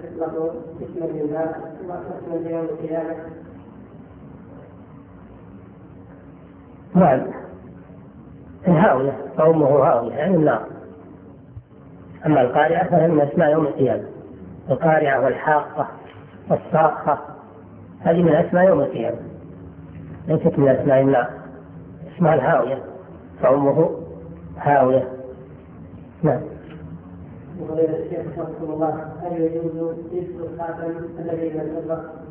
له اسما لله واسما ليوم القيامة؟ نعم، الهاوية فأمه هاوية يعني النار. أما القارعة فهي من أسماء يوم القيامة، القارعة والحاقة والصاخة هذه من أسماء يوم القيامة، ليست من أسماء النار. اسمها الهاوية فأمه هاوية. نعم. وغير الشيخ رحمه الله هل يجوز لبس الخاتم الذي من الفضة؟